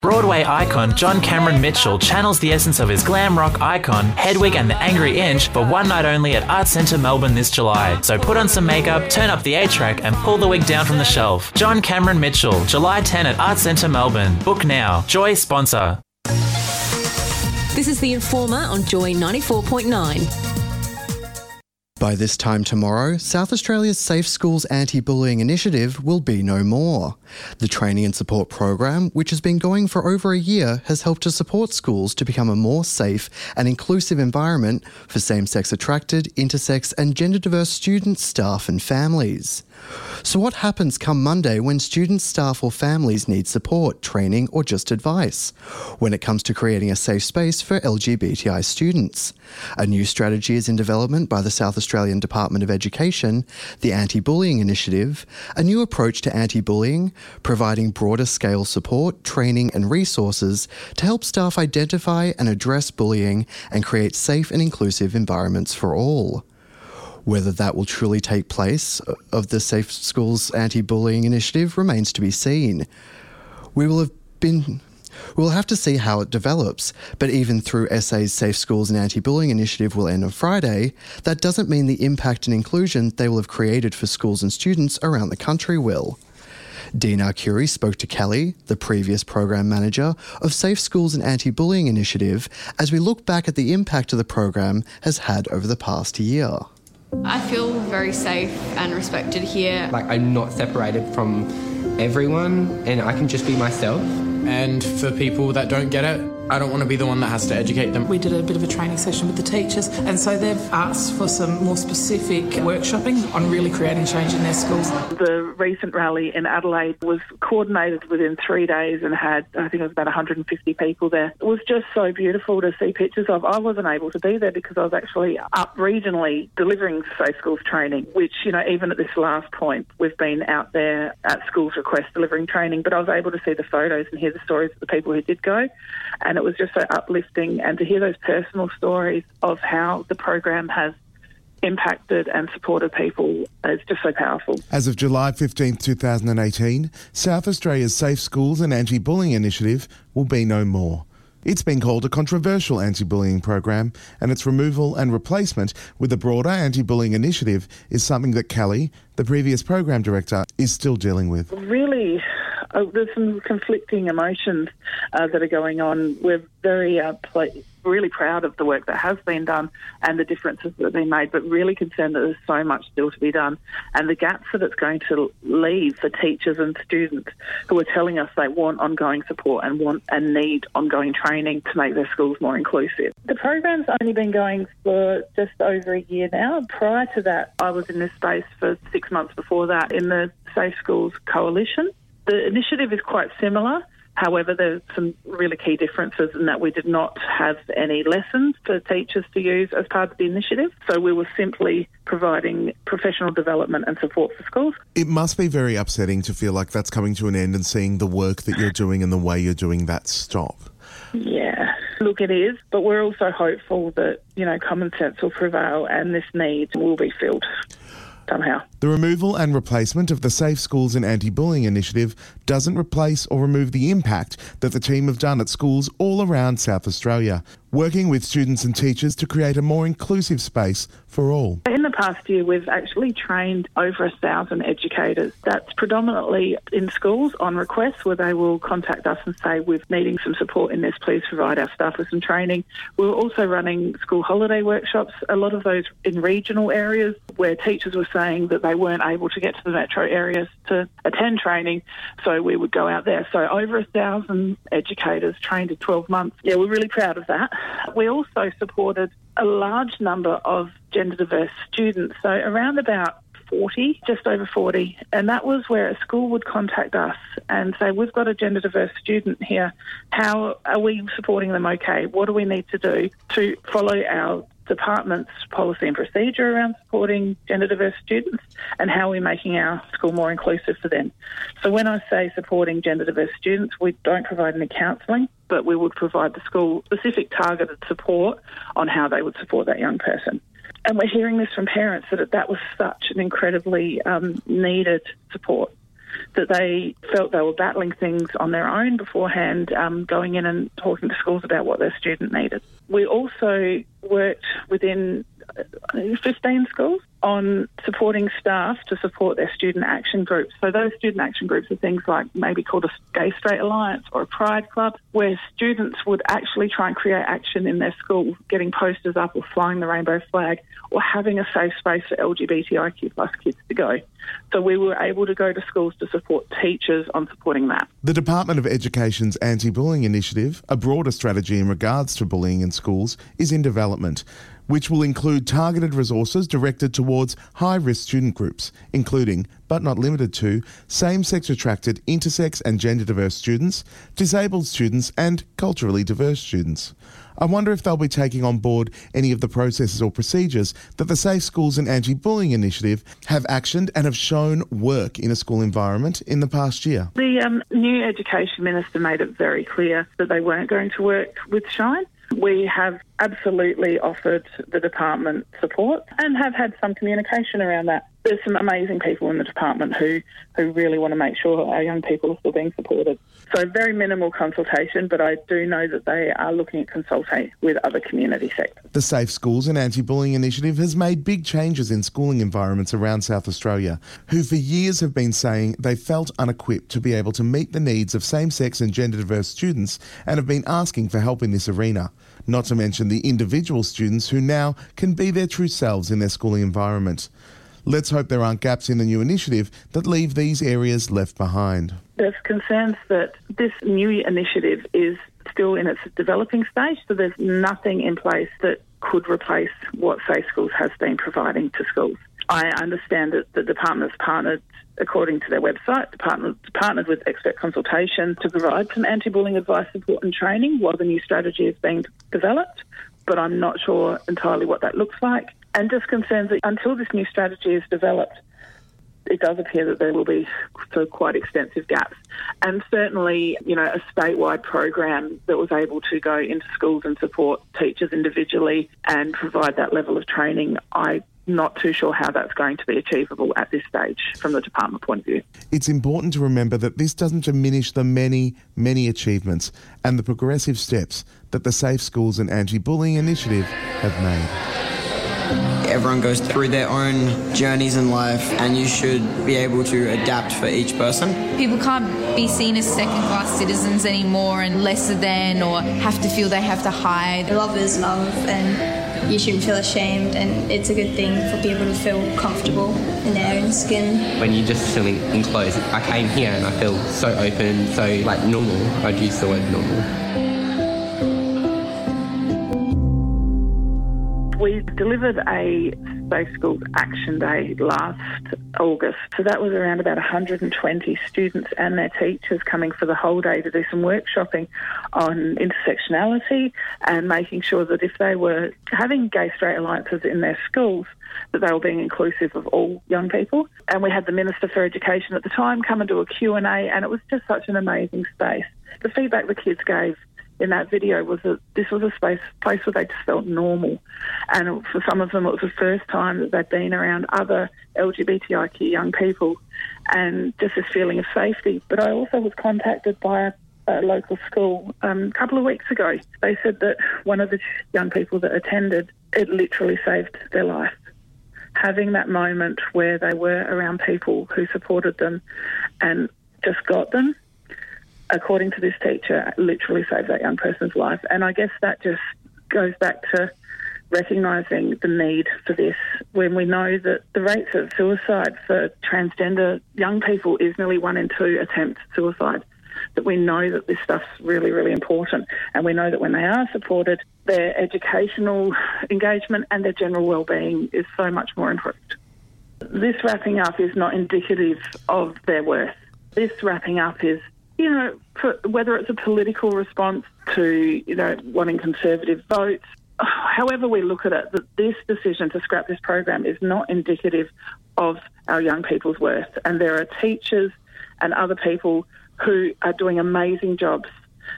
Broadway icon John Cameron Mitchell channels the essence of his glam rock icon, Hedwig and the Angry Inch, for one night only at Arts Centre Melbourne this July. So put on some makeup, turn up the A-track and pull the wig down from the shelf. John Cameron Mitchell, July 10 at Arts Centre Melbourne. Book now. Joy sponsor. This is The Informer on Joy 94.9. By this time tomorrow, South Australia's Safe Schools Anti-Bullying Initiative will be no more. The training and support program, which has been going for over a year, has helped to support schools to become a more safe and inclusive environment for same-sex attracted, intersex and gender-diverse students, staff and families. So what happens come Monday when students, staff or families need support, training or just advice when it comes to creating a safe space for LGBTI students? A new strategy is in development by the South Australian Department of Education, the Anti-Bullying Initiative, a new approach to anti-bullying, providing broader scale support, training and resources to help staff identify and address bullying and create safe and inclusive environments for all. Whether that will truly take place of the Safe Schools Anti-Bullying Initiative remains to be seen. We'll have to see how it develops, but even through SA's Safe Schools and Anti-Bullying Initiative will end on Friday, that doesn't mean the impact and inclusion they will have created for schools and students around the country will. Dean Arcuri spoke to Kelly, the previous program manager of Safe Schools and Anti-Bullying Initiative, as we look back at the impact the program has had over the past year. I feel very safe and respected here. I'm not separated from everyone and I can just be myself. And for people that don't get it, I don't want to be the one that has to educate them. We did a bit of a training session with the teachers, and so they've asked for some more specific workshopping on really creating change in their schools. The recent rally in Adelaide was coordinated within 3 days and had, I think it was about 150 people there. It was just so beautiful to see pictures of. I wasn't able to be there because I was actually up regionally delivering Safe Schools training, which, even at this last point, we've been out there at schools' request delivering training, but I was able to see the photos and hear the stories of the people who did go. And it was just so uplifting, and to hear those personal stories of how the program has impacted and supported people is just so powerful. As of July 15, 2018, South Australia's Safe Schools and Anti-Bullying Initiative will be no more. It's been called a controversial anti-bullying program, and its removal and replacement with a broader anti-bullying initiative is something that Kelly, the previous program director, is still dealing with. Really, there's some conflicting emotions that are going on. We're very really proud of the work that has been done and the differences that have been made, but really concerned that there's so much still to be done, and the gaps that it's going to leave for teachers and students who are telling us they want ongoing support and need ongoing training to make their schools more inclusive. The program's only been going for just over a year now. Prior to that, I was in this space for 6 months before that in the Safe Schools Coalition. The initiative is quite similar. However, there's some really key differences in that we did not have any lessons for teachers to use as part of the initiative. So we were simply providing professional development and support for schools. It must be very upsetting to feel like that's coming to an end and seeing the work that you're doing and the way you're doing that stop. Yeah, look, it is. But we're also hopeful that, common sense will prevail and this need will be filled somehow. The removal and replacement of the Safe Schools and Anti-Bullying Initiative doesn't replace or remove the impact that the team have done at schools all around South Australia, working with students and teachers to create a more inclusive space for all. In the past year, we've actually trained over 1,000 educators. That's predominantly in schools on request, where they will contact us and say, we're needing some support in this, please provide our staff with some training. We're also running school holiday workshops, a lot of those in regional areas where teachers were saying that they weren't able to get to the metro areas to attend training, so we would go out there. So over 1,000 educators trained in 12 months. Yeah, we're really proud of that. We also supported a large number of gender diverse students, so around about 40, just over 40, and that was where a school would contact us and say, we've got a gender diverse student here, how are we supporting them okay? What do we need to do to follow our department's policy and procedure around supporting gender diverse students, and how are we making our school more inclusive for them? So when I say supporting gender diverse students, we don't provide any counselling, but we would provide the school specific targeted support on how they would support that young person. And we're hearing this from parents that was such an incredibly needed support. that they felt they were battling things on their own beforehand, going in and talking to schools about what their student needed. We also worked within 15 schools on supporting staff to support their student action groups. So those student action groups are things like maybe called a Gay Straight Alliance or a Pride Club, where students would actually try and create action in their school, getting posters up or flying the rainbow flag or having a safe space for LGBTIQ plus kids to go. So we were able to go to schools to support teachers on supporting that. The Department of Education's anti-bullying initiative, a broader strategy in regards to bullying in schools, is in development, which will include targeted resources directed towards high-risk student groups, including, but not limited to, same-sex attracted, intersex and gender-diverse students, disabled students and culturally diverse students. I wonder if they'll be taking on board any of the processes or procedures that the Safe Schools and Anti-Bullying Initiative have actioned and have shown work in a school environment in the past year. The new Education Minister made it very clear that they weren't going to work with Shine. We have absolutely offered the department support and have had some communication around that. There's some amazing people in the department who really want to make sure our young people are still being supported. So very minimal consultation, but I do know that they are looking at consulting with other community sectors. The Safe Schools and Anti-Bullying Initiative has made big changes in schooling environments around South Australia, who for years have been saying they felt unequipped to be able to meet the needs of same-sex and gender-diverse students and have been asking for help in this arena. Not to mention the individual students who now can be their true selves in their schooling environment. Let's hope there aren't gaps in the new initiative that leave these areas left behind. There's concerns that this new initiative is still in its developing stage, so there's nothing in place that could replace what Safe Schools has been providing to schools. I understand that the department has partnered, according to their website, partnered with expert consultation to provide some anti-bullying advice, support and training while the new strategy is being developed, but I'm not sure entirely what that looks like. And just concerns that until this new strategy is developed, it does appear that there will be quite extensive gaps. And certainly, a statewide program that was able to go into schools and support teachers individually and provide that level of training, I'm not too sure how that's going to be achievable at this stage from the department point of view. It's important to remember that this doesn't diminish the many, many achievements and the progressive steps that the Safe Schools and Anti-Bullying Initiative have made. Everyone goes through their own journeys in life and you should be able to adapt for each person. People can't be seen as second-class citizens anymore and lesser than, or have to feel they have to hide. Love is love and you shouldn't feel ashamed, and it's a good thing for people to feel comfortable in their own skin. When you're just feeling enclosed, I came here and I feel so open, so normal. I'd use the word normal. We delivered a Safe Schools Action Day last August. So that was around about 120 students and their teachers coming for the whole day to do some workshopping on intersectionality and making sure that if they were having gay straight alliances in their schools, that they were being inclusive of all young people. And we had the Minister for Education at the time come and do a Q&A, and it was just such an amazing space. The feedback the kids gave in that video was that this was a place where they just felt normal. And for some of them, it was the first time that they'd been around other LGBTIQ young people and just this feeling of safety. But I also was contacted by a local school a couple of weeks ago. They said that one of the young people that attended, it literally saved their life. Having that moment where they were around people who supported them and just got them, according to this teacher, literally saved that young person's life. And I guess that just goes back to recognising the need for this when we know that the rates of suicide for transgender young people is nearly 1 in 2 attempts suicide. That we know that this stuff's really, really important, and we know that when they are supported, their educational engagement and their general well-being is so much more improved. This wrapping up is not indicative of their worth. This wrapping up is, whether it's a political response to, wanting conservative votes, however we look at it, that this decision to scrap this program is not indicative of our young people's worth. And there are teachers and other people who are doing amazing jobs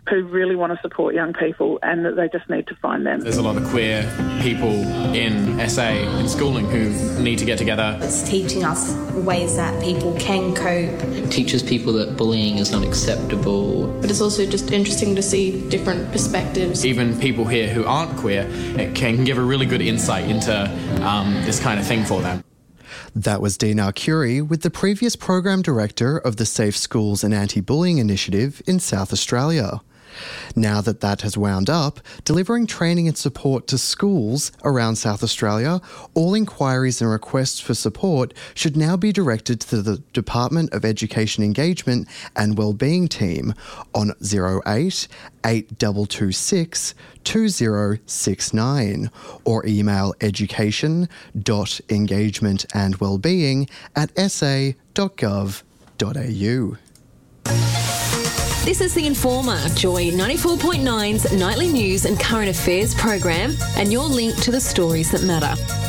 who really want to support young people, and that they just need to find them. There's a lot of queer people in SA, in schooling, who need to get together. It's teaching us ways that people can cope. It teaches people that bullying is not acceptable. But it's also just interesting to see different perspectives. Even people here who aren't queer, it can give a really good insight into this kind of thing for them. That was Dinar Curie with the previous Program Director of the Safe Schools and Anti-Bullying Initiative in South Australia. Now that has wound up, delivering training and support to schools around South Australia, all inquiries and requests for support should now be directed to the Department of Education Engagement and Wellbeing team on 08 8226 2069 or email education.engagementandwellbeing@sa.gov.au. This is The Informer, Joy 94.9's nightly news and current affairs program, and your link to the stories that matter.